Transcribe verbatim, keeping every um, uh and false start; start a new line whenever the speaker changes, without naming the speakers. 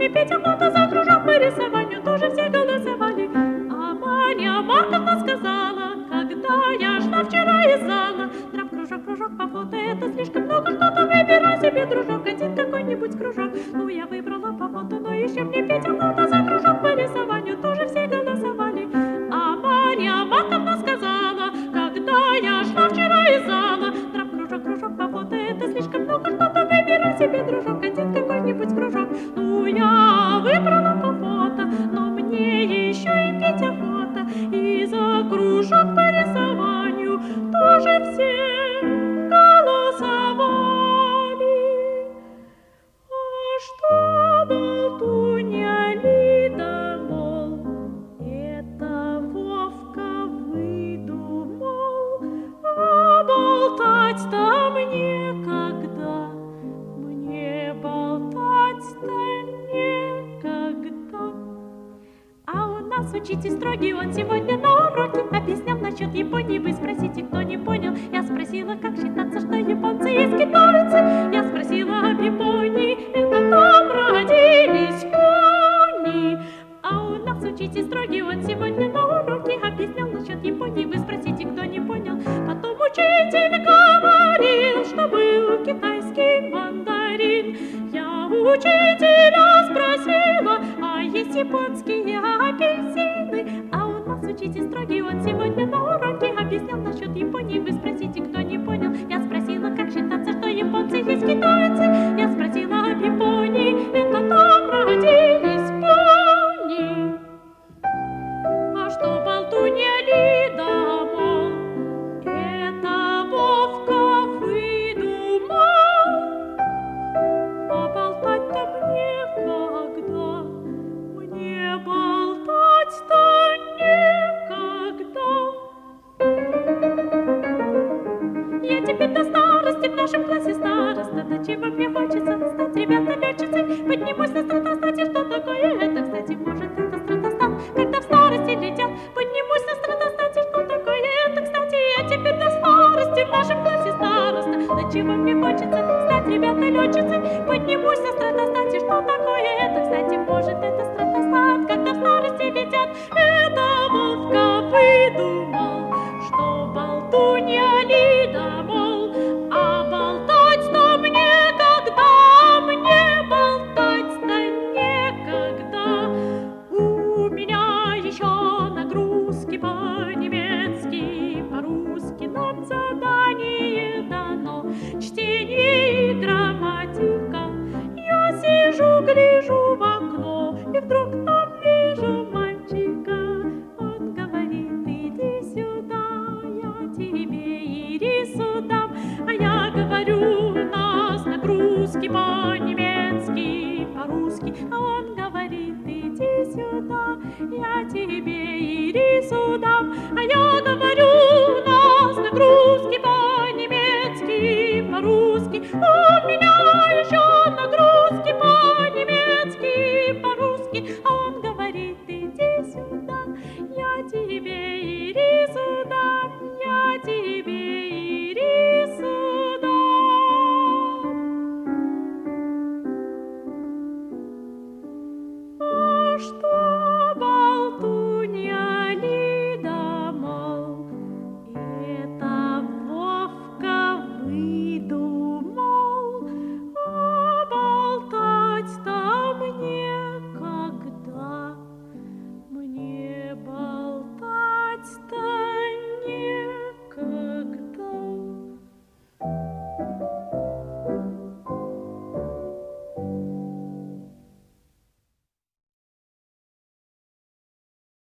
мне петь охота, за кружок по рисованию тоже все голосовали. А Марья Марковна сказала, когда я шла вчера из зала: трап, кружок, кружок по фото, это слишком много, что-то выбирай себе, дружок, один какой-нибудь кружок. Ну, я выбрала по фото, но еще мне петь охота, за кружок по рисованию тоже все голосовали. А Марья Марковна сказала, когда я шла вчера из зала: трап, кружок, кружок по фото, это слишком много, что-то выбирай себе, дружок, один какой-нибудь кружок. Ну, я выбрала по фото, но мне еще и петь охота, и за кружок по рисованию тоже все голосовали. А что болтунья Лида, мол, это Вовка выдумал, а болтать-то мне когда, мне болтать-то некогда. А у нас учитель строгий, он сегодня на уроке объяснял насчет Японии. Вы спросите, кто не понял. Я спросила, как считаться, что японцы есть китайцы. Я спросила об Японии, это там родились пони. А у нас учитель строгий, он сегодня на уроке объяснял насчет Японии. Вы спросите, кто не понял. Потом учитель говорил, что был китайский мандарин. Я учителя спросила, а есть японские апельсины? А у нас учитель строгий, он сегодня на уроке объяснял насчет Японии. Вы спросите, кто не понял. Я спросила, как считаться, что японцы есть китайцы. Я спросила об Японии, это там родились пони. А что болтунья Лида, мол, это Вовка выдумал, а болтать-то мне когда, мне болтать-то некогда. Я теперь до старости в нашем классе староста. До чего мне хочется стать, ребята, летчицей. Поднимусь на стратостат, и что такое это, кстати, может, это стратостат, когда в старости летят. Поднимусь на стратостат, и что такое это, кстати, я теперь до старости в нашем классе староста. До чего мне хочется стать, ребята, летчицей. Поднимусь на стратостат, и что такое это, кстати, может, это стратостат, когда в старости летят. Это Вовка выдумал, что болтунья Лида, мол, а болтать-то мне когда, мне болтать-то некогда. У меня еще нагрузки по-немецки, по-русски нам задание дано, чтение и грамматика. Я сижу, гляжу в окно, и вдруг там вижу мальчика. Он говорит: иди сюда, я тебе и рису дам. А я говорю: у нас нагрузки по-немецки, по-русски. А он говорит: иди сюда, я тебе и рису дам. А я говорю: у нас нагрузки по-немецки, по-русски. У меня